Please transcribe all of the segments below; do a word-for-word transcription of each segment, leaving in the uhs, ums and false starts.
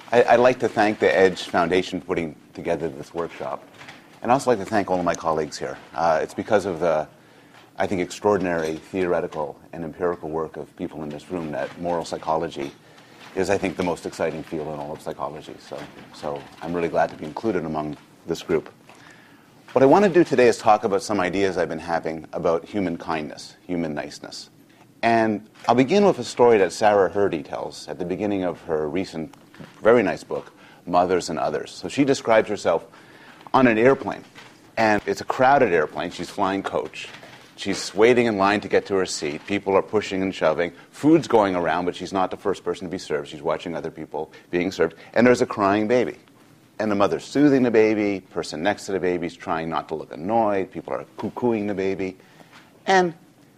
I, I'd like to thank the EDGE Foundation for putting together this workshop. And I'd also like to thank all of my colleagues here. Uh, it's because of the, I think, extraordinary theoretical and empirical work of people in this room that moral psychology is, I think, the most exciting field in all of psychology. So, so I'm really glad to be included among this group. What I want to do today is talk about some ideas I've been having about human kindness, human niceness. And I'll begin with a story that Sarah Hrdy tells at the beginning of her recent, very nice book, Mothers and Others. So she describes herself on an airplane, and it's a crowded airplane. She's flying coach. She's waiting in line to get to her seat. People are pushing and shoving. Food's going around, but she's not the first person to be served. She's watching other people being served. And there's a crying baby. And the mother's soothing the baby. Person next to the baby's trying not to look annoyed. People are coo-cooing the baby. And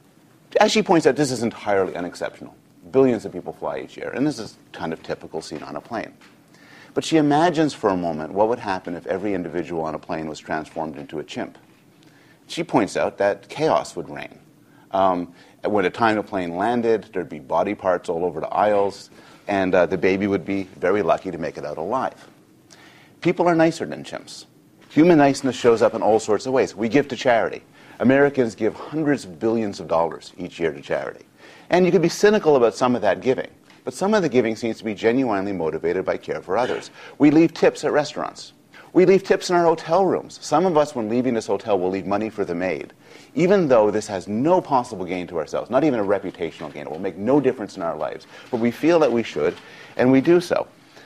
as she points out, this is entirely unexceptional. Billions of people fly each year, and this is kind of typical seen on a plane. But she imagines for a moment what would happen if every individual on a plane was transformed into a chimp. She points out that chaos would reign. Um, when the time the plane landed, there'd be body parts all over the aisles, and uh, the baby would be very lucky to make it out alive. People are nicer than chimps. Human niceness shows up in all sorts of ways. We give to charity. Americans give hundreds of billions of dollars each year to charity. And you could be cynical about some of that giving, but some of the giving seems to be genuinely motivated by care for others. We leave tips at restaurants. We leave tips in our hotel rooms. Some of us, when leaving this hotel, will leave money for the maid, even though this has no possible gain to ourselves, not even a reputational gain. It will make no difference in our lives. But we feel that we should, and we do so.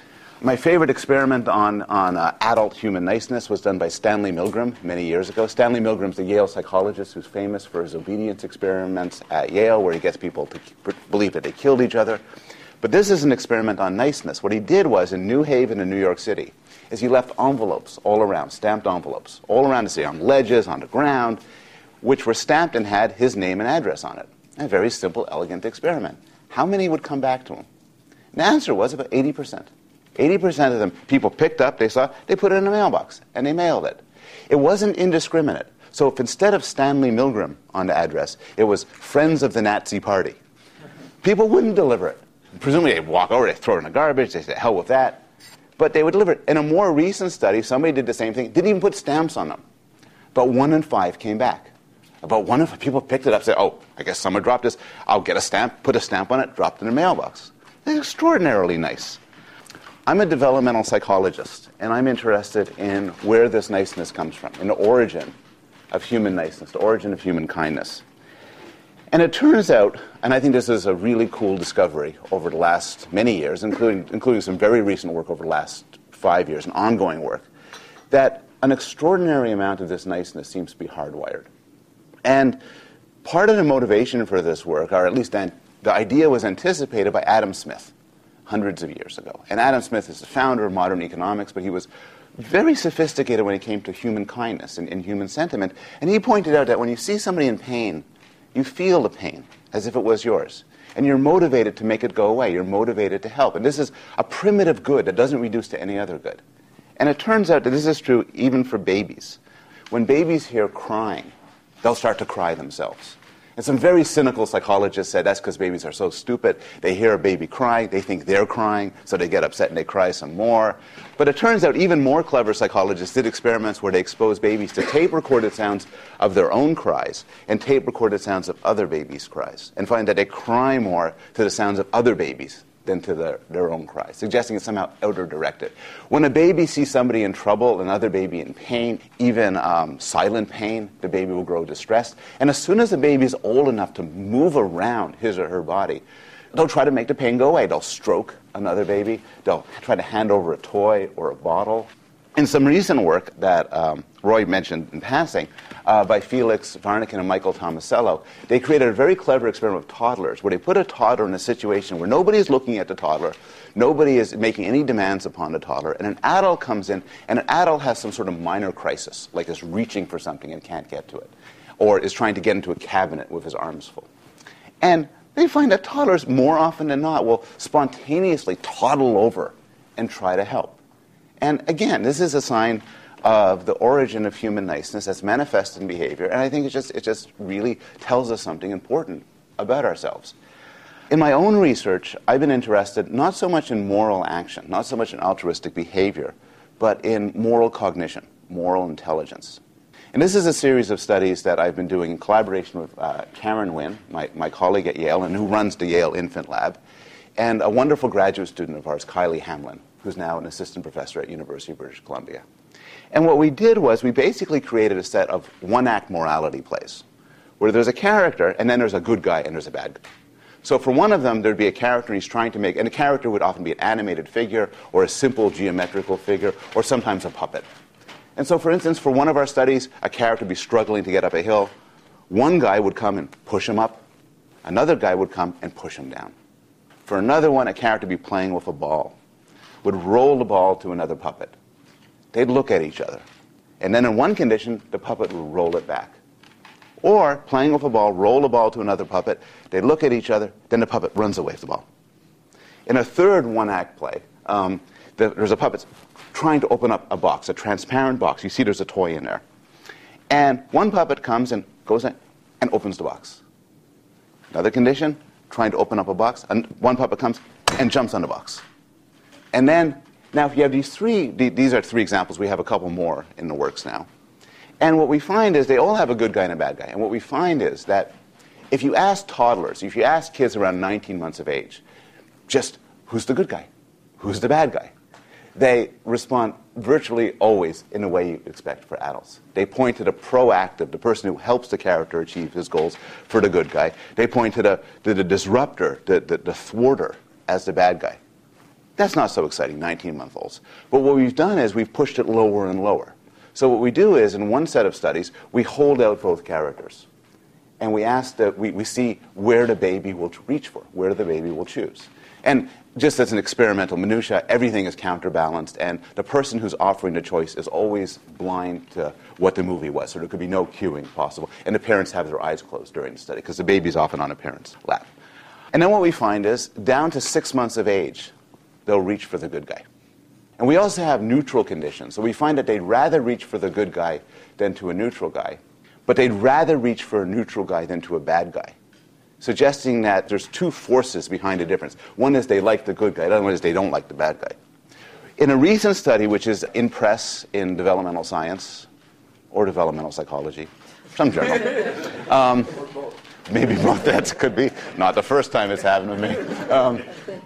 My favorite experiment on, on uh, adult human niceness was done by Stanley Milgram many years ago. Stanley Milgram's the Yale psychologist who's famous for his obedience experiments at Yale, where he gets people to believe that they killed each other. But this is an experiment on niceness. What he did was, in New Haven in New York City, is he left envelopes all around, stamped envelopes, all around the city, on ledges, on the ground, which were stamped and had his name and address on it. A very simple, elegant experiment. How many would come back to him? And the answer was about eighty percent. eighty percent of them, people picked up, they saw, they put it in a mailbox, and they mailed it. It wasn't indiscriminate. So if instead of Stanley Milgram on the address, it was Friends of the Nazi Party, people wouldn't deliver it. Presumably they'd walk over, they'd throw it in the garbage, they'd say, hell with that. But they would deliver it. In a more recent study, somebody did the same thing, didn't even put stamps on them. But one in five came back. About one in five people picked it up, said, oh, I guess someone dropped this. I'll get a stamp, put a stamp on it, dropped it in a mailbox. It's extraordinarily nice. I'm a developmental psychologist, and I'm interested in where this niceness comes from, in the origin of human niceness, the origin of human kindness. And it turns out, and I think this is a really cool discovery over the last many years, including, including some very recent work over the last five years, and ongoing work, that an extraordinary amount of this niceness seems to be hardwired. And part of the motivation for this work, or at least the idea was anticipated by Adam Smith hundreds of years ago. And Adam Smith is the founder of modern economics, but he was very sophisticated when it came to human kindness and, and human sentiment. And he pointed out that when you see somebody in pain, you feel the pain as if it was yours. And you're motivated to make it go away. You're motivated to help. And this is a primitive good that doesn't reduce to any other good. And it turns out that this is true even for babies. When babies hear crying, they'll start to cry themselves. And some very cynical psychologists said that's because babies are so stupid. They hear a baby crying, they think they're crying, so they get upset and they cry some more. But it turns out even more clever psychologists did experiments where they exposed babies to tape-recorded sounds of their own cries and tape-recorded sounds of other babies' cries, and find that they cry more to the sounds of other babies than to their, their own cries, suggesting it's somehow outer-directed. When a baby sees somebody in trouble, another baby in pain, even um, silent pain, the baby will grow distressed. And as soon as the baby is old enough to move around his or her body, they'll try to make the pain go away. They'll stroke another baby. They'll try to hand over a toy or a bottle. In some recent work that um, Roy mentioned in passing, uh, by Felix Varnikin and Michael Tomasello, they created a very clever experiment with toddlers where they put a toddler in a situation where nobody is looking at the toddler, nobody is making any demands upon the toddler, and an adult comes in, and an adult has some sort of minor crisis, like is reaching for something and can't get to it, or is trying to get into a cabinet with his arms full. And they find that toddlers, more often than not, will spontaneously toddle over and try to help. And again, this is a sign of the origin of human niceness that's manifested in behavior, and I think it just it just really tells us something important about ourselves. In my own research, I've been interested not so much in moral action, not so much in altruistic behavior, but in moral cognition, moral intelligence. And this is a series of studies that I've been doing in collaboration with uh, Karen Wynn, my, my colleague at Yale, and who runs the Yale Infant Lab, and a wonderful graduate student of ours, Kylie Hamlin, who's now an assistant professor at University of British Columbia. And what we did was we basically created a set of one-act morality plays, where there's a character, and then there's a good guy, and there's a bad guy. So for one of them, there'd be a character, and he's trying to make, and the character would often be an animated figure, or a simple geometrical figure, or sometimes a puppet. And so, for instance, for one of our studies, a character would be struggling to get up a hill. One guy would come and push him up. Another guy would come and push him down. For another one, a character would be playing with a ball, would roll the ball to another puppet. They'd look at each other. And then in one condition, the puppet would roll it back. Or, playing with a ball, roll the ball to another puppet. They'd look at each other. Then the puppet runs away with the ball. In a third one-act play, um, the, there's a puppet trying to open up a box, a transparent box. You see there's a toy in there. And one puppet comes and goes in and opens the box. Another condition, trying to open up a box, and one puppet comes and jumps on the box. And then, now if you have these three, these are three examples, we have a couple more in the works now. And what we find is they all have a good guy and a bad guy. And what we find is that if you ask toddlers, if you ask kids around nineteen months of age, just who's the good guy? Who's the bad guy? They respond virtually always in the way you expect for adults. They point to the proactive, the person who helps the character achieve his goals, for the good guy. They point to the, to the disruptor, the, the, the thwarter, as the bad guy. That's not so exciting, nineteen-month-olds. But what we've done is we've pushed it lower and lower. So what we do is, in one set of studies, we hold out both characters. And we ask that we, we see where the baby will reach for, where the baby will choose. And just as an experimental minutia, everything is counterbalanced, and the person who's offering the choice is always blind to what the movie was, so there could be no cueing possible. And the parents have their eyes closed during the study, because the baby's often on a parent's lap. And then what we find is, down to six months of age, they'll reach for the good guy. And we also have neutral conditions. So we find that they'd rather reach for the good guy than to a neutral guy, but they'd rather reach for a neutral guy than to a bad guy, suggesting that there's two forces behind the difference. One is they like the good guy, the other one is they don't like the bad guy. In a recent study, which is in press in developmental science or developmental psychology, some journal, um, maybe both, that could be, not the first time it's happened with me, um,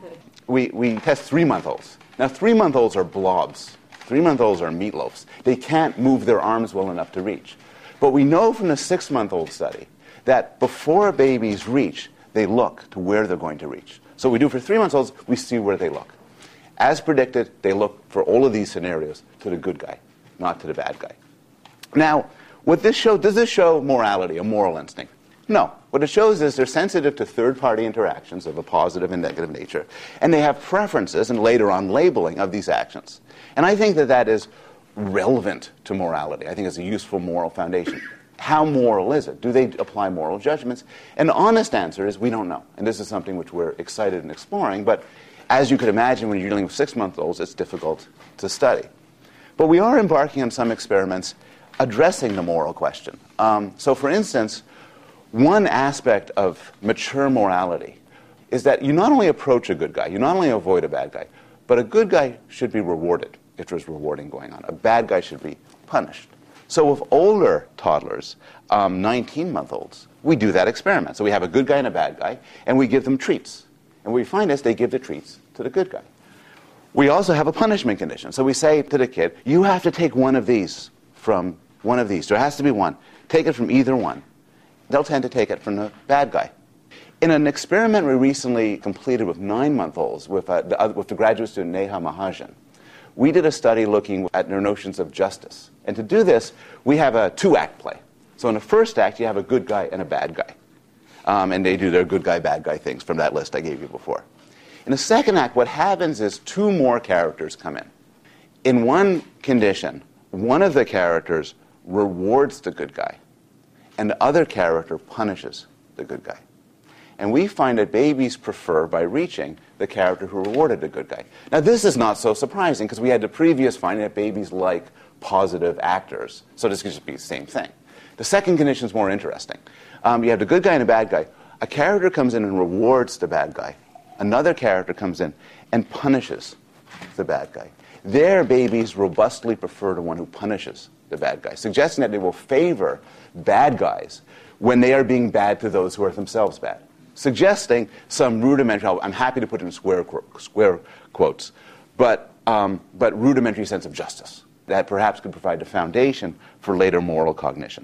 we, we test three-month-olds. Now, three-month-olds are blobs. Three-month-olds are meatloafs. They can't move their arms well enough to reach. But we know from the six-month-old study that before babies reach, they look to where they're going to reach. So what we do for three-month-olds, we see where they look. As predicted, they look for all of these scenarios to the good guy, not to the bad guy. Now, what this show, does this show morality, a moral instinct? No. What it shows is they're sensitive to third-party interactions of a positive and negative nature, and they have preferences and later on labeling of these actions. And I think that that is relevant to morality. I think it's a useful moral foundation. How moral is it? Do they apply moral judgments? And the honest answer is we don't know. And this is something which we're excited in exploring, but as you could imagine, when you're dealing with six-month-olds, it's difficult to study. But we are embarking on some experiments addressing the moral question. Um, so for instance, one aspect of mature morality is that you not only approach a good guy, you not only avoid a bad guy, but a good guy should be rewarded if there's rewarding going on. A bad guy should be punished. So with older toddlers, um, nineteen-month-olds, we do that experiment. So we have a good guy and a bad guy, and we give them treats. And what we find is they give the treats to the good guy. We also have a punishment condition. So we say to the kid, you have to take one of these from one of these. There has to be one. Take it from either one. They'll tend to take it from the bad guy. In an experiment we recently completed with nine-month-olds with, uh, the, uh, with the graduate student Neha Mahajan, we did a study looking at their notions of justice. And to do this, we have a two-act play. So in the first act, you have a good guy and a bad guy. Um, and they do their good guy, bad guy things from that list I gave you before. In the second act, what happens is two more characters come in. In one condition, one of the characters rewards the good guy, and the other character punishes the good guy. And we find that babies prefer, by reaching, the character who rewarded the good guy. Now, this is not so surprising, because we had the previous finding that babies like positive actors. So this could just be the same thing. The second condition is more interesting. Um, you have the good guy and the bad guy. A character comes in and rewards the bad guy. Another character comes in and punishes the bad guy. Their babies robustly prefer the one who punishes the bad guy, suggesting that they will favor bad guys when they are being bad to those who are themselves bad, suggesting some rudimentary, I'm happy to put in square, square quotes, but, um, but rudimentary sense of justice that perhaps could provide the foundation for later moral cognition.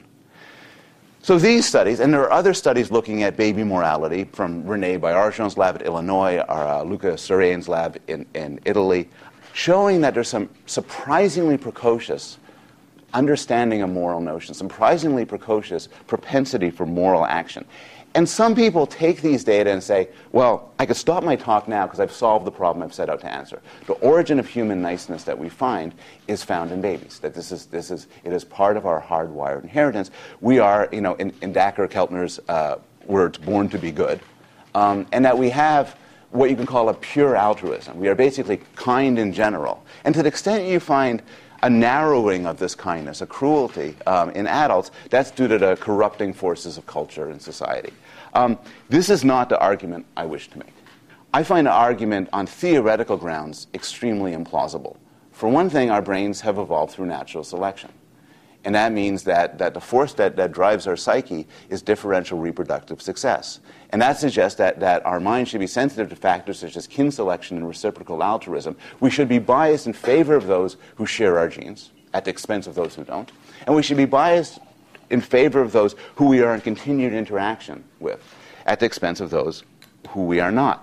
So these studies, and there are other studies looking at baby morality from René Baillargeon's lab at Illinois, or uh, Luca Surian's lab in, in Italy, showing that there's some surprisingly precocious understanding of moral notions, surprisingly precocious propensity for moral action. And some people take these data and say, well, I could stop my talk now because I've solved the problem I've set out to answer. The origin of human niceness that we find is found in babies, that this is, this is, it is part of our hardwired inheritance. We are, you know, in, in Dacher Keltner's uh, words, born to be good, um, and that we have what you can call a pure altruism. We are basically kind in general. And to the extent you find a narrowing of this kindness, a cruelty um, in adults, that's due to the corrupting forces of culture and society. Um, this is not the argument I wish to make. I find the argument on theoretical grounds extremely implausible. For one thing, our brains have evolved through natural selection. And that means that, that the force that, that drives our psyche is differential reproductive success. And that suggests that, that our mind should be sensitive to factors such as kin selection and reciprocal altruism. We should be biased in favor of those who share our genes at the expense of those who don't. And we should be biased in favor of those who we are in continued interaction with at the expense of those who we are not.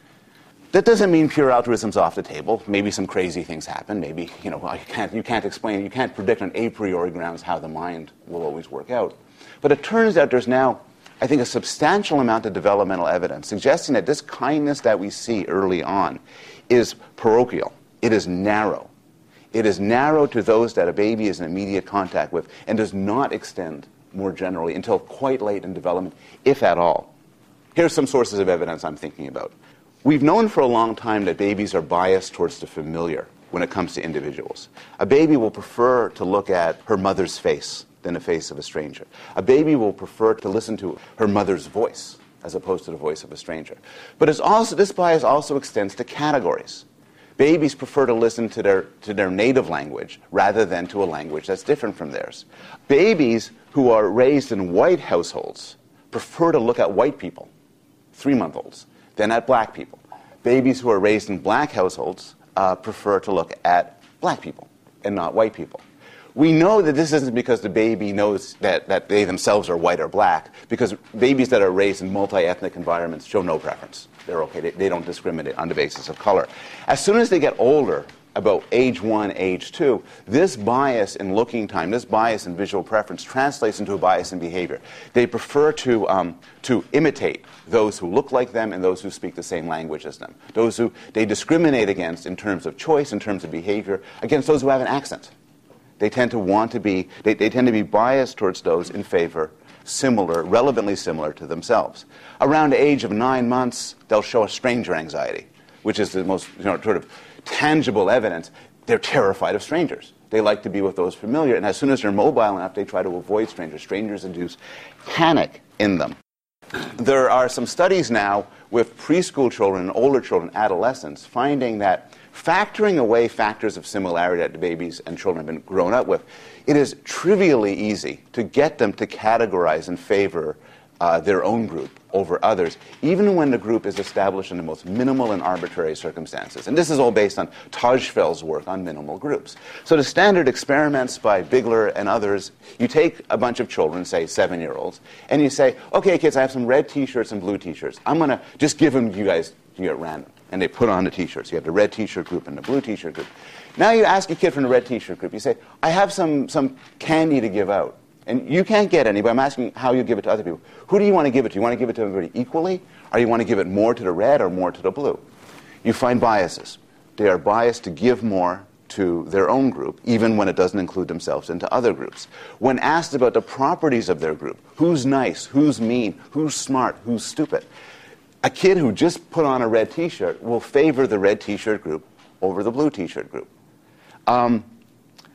That doesn't mean pure altruism's off the table. Maybe some crazy things happen. Maybe, you know, you can't, you can't explain, you can't predict on a priori grounds how the mind will always work out. But it turns out there's now, I think, a substantial amount of developmental evidence suggesting that this kindness that we see early on is parochial. It is narrow. It is narrow to those that a baby is in immediate contact with and does not extend more generally until quite late in development, if at all. Here's some sources of evidence I'm thinking about. We've known for a long time that babies are biased towards the familiar when it comes to individuals. A baby will prefer to look at her mother's face than the face of a stranger. A baby will prefer to listen to her mother's voice as opposed to the voice of a stranger. But it's also, this bias also extends to categories. Babies prefer to listen to their, to their native language rather than to a language that's different from theirs. Babies who are raised in white households prefer to look at white people, three-month-olds, than at black people. Babies who are raised in black households uh, prefer to look at black people and not white people. We know that this isn't because the baby knows that, that they themselves are white or black, because babies that are raised in multi-ethnic environments show no preference. They're okay. They, they don't discriminate on the basis of color. As soon as they get older, about age one, age two, this bias in looking time, this bias in visual preference translates into a bias in behavior. They prefer to, um, to imitate those who look like them and those who speak the same language as them. Those who they discriminate against in terms of choice, in terms of behavior, against those who have an accent. They tend to want to be, they, they tend to be biased towards those in favor similar, relevantly similar to themselves. Around the age of nine months, they'll show a stranger anxiety, which is the most, you know, sort of tangible evidence. They're terrified of strangers. They like to be with those familiar, and as soon as they're mobile enough, they try to avoid strangers. Strangers induce panic in them. There are some studies now with preschool children and older children, adolescents, finding that factoring away factors of similarity that the babies and children have been grown up with, it is trivially easy to get them to categorize and favor uh, their own group over others, even when the group is established in the most minimal and arbitrary circumstances. And this is all based on Tajfel's work on minimal groups. So the standard experiments by Bigler and others, you take a bunch of children, say seven-year-olds, and you say, okay, kids, I have some red T-shirts and blue T-shirts. I'm going to just give them to you guys to you at random. And they put on the T-shirts. You have the red T-shirt group and the blue T-shirt group. Now you ask a kid from the red T-shirt group, you say, I have some, some candy to give out. And you can't get any, but I'm asking how you give it to other people. Who do you want to give it to? You want to give it to everybody equally? Or you want to give it more to the red or more to the blue? You find biases. They are biased to give more to their own group, even when it doesn't include themselves into other groups. When asked about the properties of their group, who's nice, who's mean, who's smart, who's stupid, a kid who just put on a red T-shirt will favor the red T-shirt group over the blue T-shirt group. Um,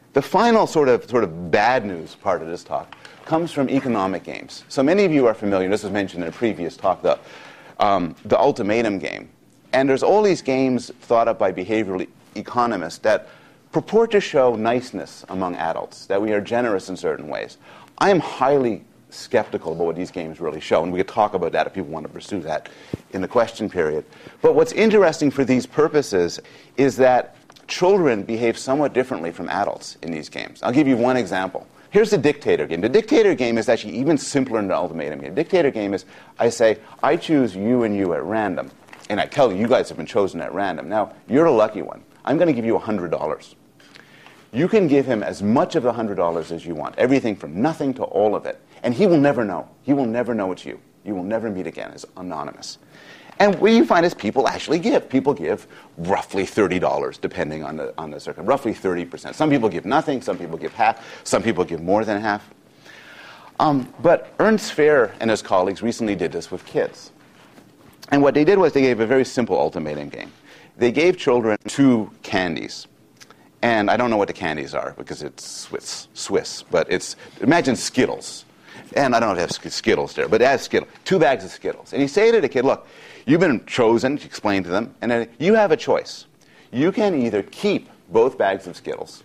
The final sort of, sort of bad news part of this talk comes from economic games. So many of you are familiar, this was mentioned in a previous talk, the, um, the ultimatum game. And there's all these games thought up by behavioral e- economists that purport to show niceness among adults, that we are generous in certain ways. I am highly skeptical about what these games really show, and we could talk about that if people want to pursue that in the question period. But what's interesting for these purposes is that children behave somewhat differently from adults in these games. I'll give you one example. Here's the dictator game. The dictator game is actually even simpler than the ultimatum game. The dictator game is, I say, I choose you and you at random, and I tell you, you guys have been chosen at random. Now, you're a lucky one. I'm going to give you one hundred dollars. You can give him as much of the one hundred dollars as you want, everything from nothing to all of it, and he will never know. He will never know it's you. You will never meet again. It's anonymous. And what you find is people actually give. People give roughly thirty dollars, depending on the on the circuit, roughly thirty percent. Some people give nothing. Some people give half. Some people give more than half. Um, but Ernst Fehr and his colleagues recently did this with kids. And what they did was they gave a very simple ultimatum game. They gave children two candies. And I don't know what the candies are because it's Swiss, Swiss, but it's, imagine Skittles. And I don't know if they have Skittles there, but it has Skittles, two bags of Skittles. And you say to the kid, look, you've been chosen, you explain to them, and then you have a choice. You can either keep both bags of Skittles,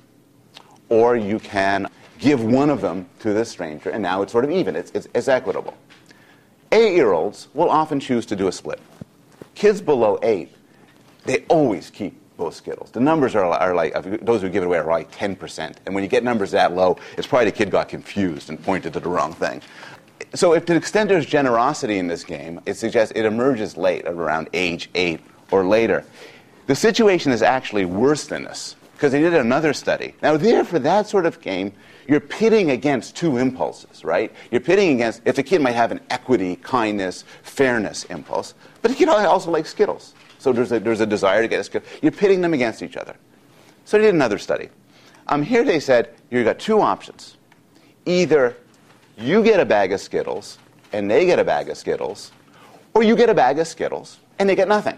or you can give one of them to this stranger, and now it's sort of even, it's, it's, it's equitable. Eight-year-olds will often choose to do a split. Kids below eight, they always keep both Skittles. The numbers are, are like, those who give it away are like ten percent. And when you get numbers that low, it's probably the kid got confused and pointed to the wrong thing. So if to the extent there's generosity in this game, it suggests it emerges late, at around age eight or later. The situation is actually worse than this, because they did another study. Now there, for that sort of game, you're pitting against two impulses, right? You're pitting against, if the kid might have an equity, kindness, fairness impulse, but the kid also likes Skittles. So there's a, there's a desire to get a Skittle. You're pitting them against each other. So they did another study. Um, here they said, you've got two options. Either you get a bag of Skittles, and they get a bag of Skittles, or you get a bag of Skittles, and they get nothing.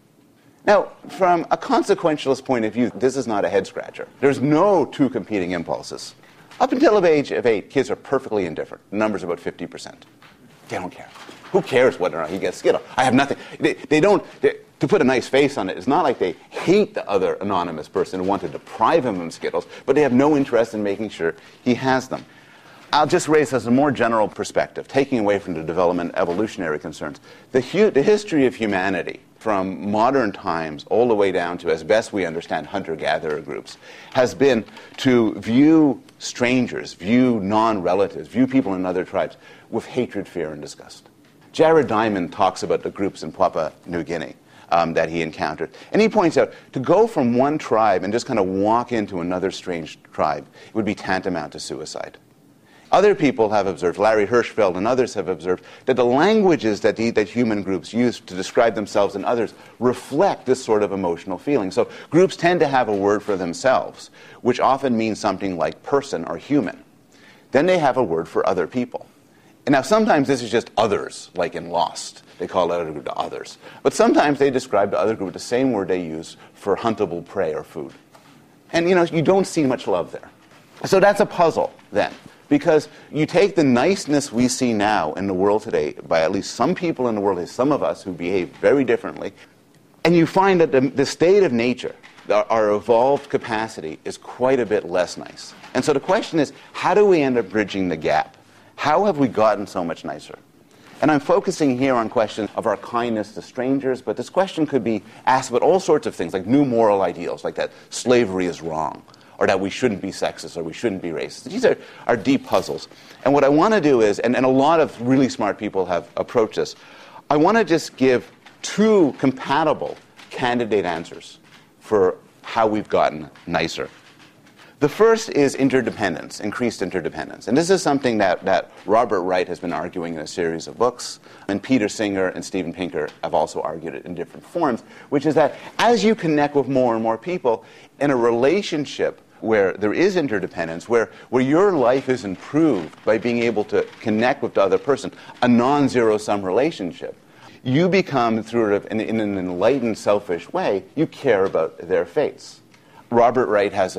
Now, from a consequentialist point of view, this is not a head-scratcher. There's no two competing impulses. Up until the age of eight, kids are perfectly indifferent. The number's about fifty percent. They don't care. Who cares whether or not he gets Skittle? I have nothing. They, they don't... They, to put a nice face on it, it's not like they hate the other anonymous person and want to deprive him of Skittles, but they have no interest in making sure he has them. I'll just raise as a more general perspective, taking away from the development evolutionary concerns. The, hu- the history of humanity, from modern times all the way down to, as best we understand, hunter-gatherer groups, has been to view strangers, view non-relatives, view people in other tribes with hatred, fear, and disgust. Jared Diamond talks about the groups in Papua New Guinea um, that he encountered. And he points out, to go from one tribe and just kind of walk into another strange tribe would be tantamount to suicide. Other people have observed, Larry Hirschfeld and others have observed, that the languages that, the, that human groups use to describe themselves and others reflect this sort of emotional feeling. So groups tend to have a word for themselves, which often means something like person or human. Then they have a word for other people. And now sometimes this is just others, like in Lost. They call that other group the others. But sometimes they describe the other group with the same word they use for huntable prey or food. And, you know, you don't see much love there. So that's a puzzle, then. Because you take the niceness we see now in the world today, by at least some people in the world, some of us who behave very differently, and you find that the, the state of nature, our, our evolved capacity, is quite a bit less nice. And so the question is, how do we end up bridging the gap? How have we gotten so much nicer? And I'm focusing here on questions of our kindness to strangers, but this question could be asked about all sorts of things, like new moral ideals, like that slavery is wrong, or that we shouldn't be sexist, or we shouldn't be racist. These are, are deep puzzles. And what I want to do is, and, and a lot of really smart people have approached this, I want to just give two compatible candidate answers for how we've gotten nicer. The first is interdependence, increased interdependence. And this is something that, that Robert Wright has been arguing in a series of books, and Peter Singer and Steven Pinker have also argued it in different forms, which is that as you connect with more and more people in a relationship where there is interdependence, where, where your life is improved by being able to connect with the other person, a non-zero-sum relationship, you become, through in, in an enlightened, selfish way, you care about their fates. Robert Wright has a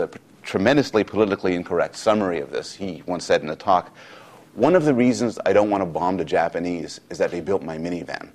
tremendously politically incorrect summary of this. He once said in a talk, one of the reasons I don't want to bomb the Japanese is that they built my minivan.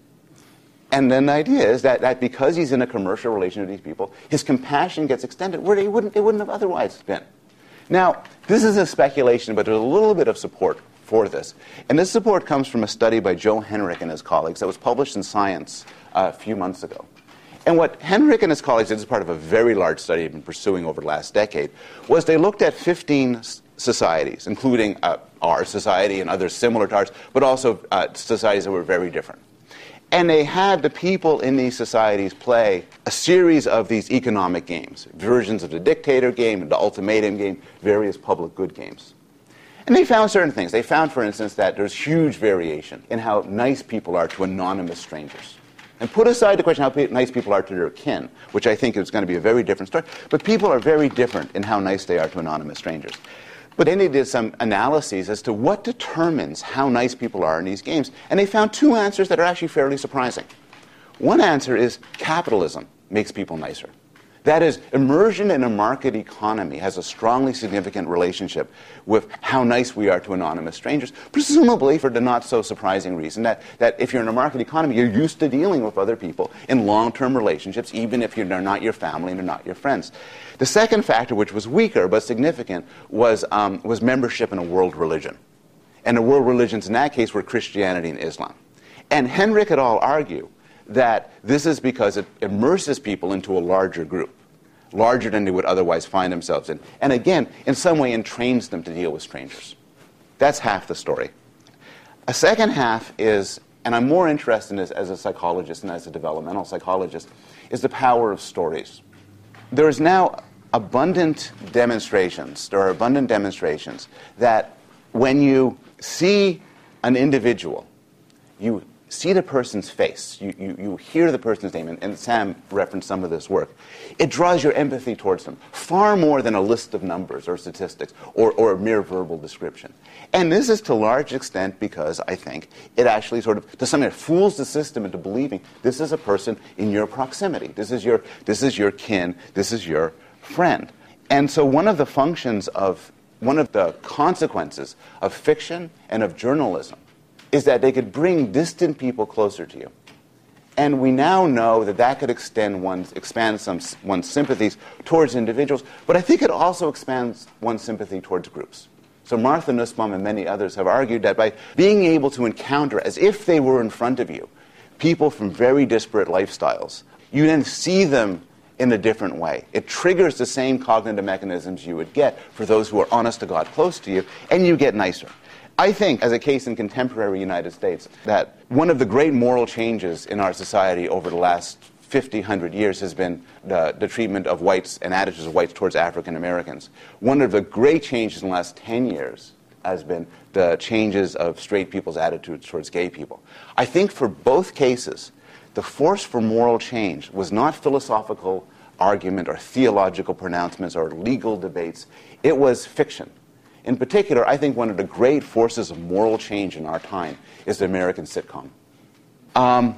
And then the idea is that, that because he's in a commercial relation with these people, his compassion gets extended where they wouldn't, it wouldn't have otherwise been. Now, this is a speculation, but there's a little bit of support for this. And this support comes from a study by Joe Henrich and his colleagues that was published in Science uh, a few months ago. And what Henrich and his colleagues did, this is part of a very large study they've been pursuing over the last decade, was they looked at fifteen societies, including uh, our society and others similar to ours, but also uh, societies that were very different. And they had the people in these societies play a series of these economic games, versions of the dictator game, the ultimatum game, various public good games. And they found certain things. They found, for instance, that there's huge variation in how nice people are to anonymous strangers. And put aside the question how pe- nice people are to their kin, which I think is going to be a very different story, but people are very different in how nice they are to anonymous strangers. But then they did some analyses as to what determines how nice people are in these games. And they found two answers that are actually fairly surprising. One answer is capitalism makes people nicer. That is, immersion in a market economy has a strongly significant relationship with how nice we are to anonymous strangers, presumably for the not-so-surprising reason that, that if you're in a market economy, you're used to dealing with other people in long-term relationships, even if you're, they're not your family and they're not your friends. The second factor, which was weaker but significant, was, um, was membership in a world religion. And the world religions in that case were Christianity and Islam. And Henrich et al. Argue that this is because it immerses people into a larger group, larger than they would otherwise find themselves in. And again, in some way entrains them to deal with strangers. That's half the story. A second half is, and I'm more interested in this as a psychologist and as a developmental psychologist, is the power of stories. There is now abundant demonstrations, there are abundant demonstrations that when you see an individual, you see the person's face, you, you, you hear the person's name, and, and Sam referenced some of this work, it draws your empathy towards them, far more than a list of numbers or statistics or, or a mere verbal description. And this is to a large extent because, I think, it actually sort of, to some extent, fools the system into believing this is a person in your proximity. This is your, this is your kin, this is your friend. And so one of the functions of, one of the consequences of fiction and of journalism is that they could bring distant people closer to you. And we now know that that could extend one's, expand some, one's sympathies towards individuals, but I think it also expands one's sympathy towards groups. So Martha Nussbaum and many others have argued that by being able to encounter, as if they were in front of you, people from very disparate lifestyles, you then see them in a different way. It triggers the same cognitive mechanisms you would get for those who are honest to God close to you, and you get nicer. I think, as a case in contemporary United States, that one of the great moral changes in our society over the last fifty, one hundred years has been the, the treatment of whites and attitudes of whites towards African Americans. One of the great changes in the last ten years has been the changes of straight people's attitudes towards gay people. I think for both cases, the force for moral change was not philosophical argument or theological pronouncements or legal debates. It was fiction. In particular, I think one of the great forces of moral change in our time is the American sitcom. Um,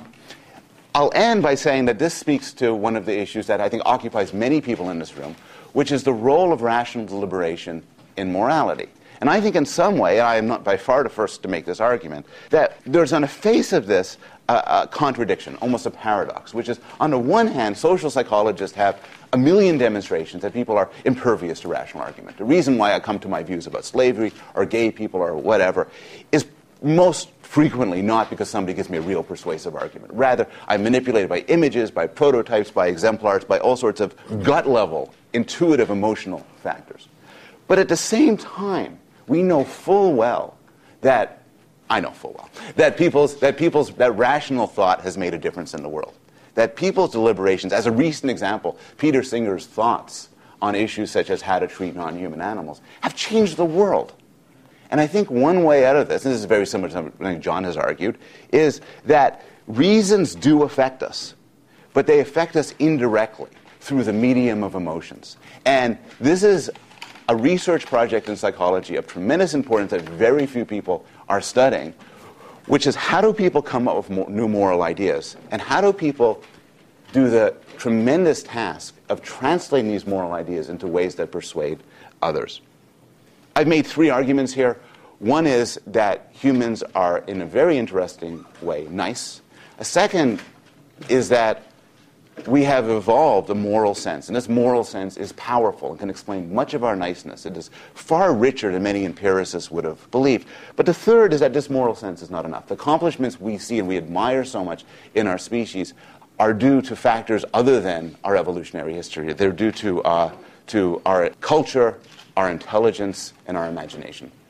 I'll end by saying that this speaks to one of the issues that I think occupies many people in this room, which is the role of rational deliberation in morality. And I think in some way, and I am not by far the first to make this argument, that there's on the face of this uh, a contradiction, almost a paradox, which is, on the one hand, social psychologists have a million demonstrations that people are impervious to rational argument. The reason why I come to my views about slavery or gay people or whatever is most frequently not because somebody gives me a real persuasive argument. Rather, I'm manipulated by images, by prototypes, by exemplars, by all sorts of gut-level, intuitive, emotional factors. But at the same time, we know full well that, I know full well, that people's, that people's, that rational thought has made a difference in the world. That people's deliberations, as a recent example, Peter Singer's thoughts on issues such as how to treat non-human animals, have changed the world. And I think one way out of this, and this is very similar to something John has argued, is that reasons do affect us, but they affect us indirectly through the medium of emotions. And this is a research project in psychology of tremendous importance that very few people are studying, which is how do people come up with more, new moral ideas, and how do people do the tremendous task of translating these moral ideas into ways that persuade others. I've made three arguments here. One is that humans are, in a very interesting way, nice. A second is that we have evolved a moral sense, and this moral sense is powerful and can explain much of our niceness. It is far richer than many empiricists would have believed. But the third is that this moral sense is not enough. The accomplishments we see and we admire so much in our species are due to factors other than our evolutionary history. They're due to, uh, to our culture, our intelligence, and our imagination.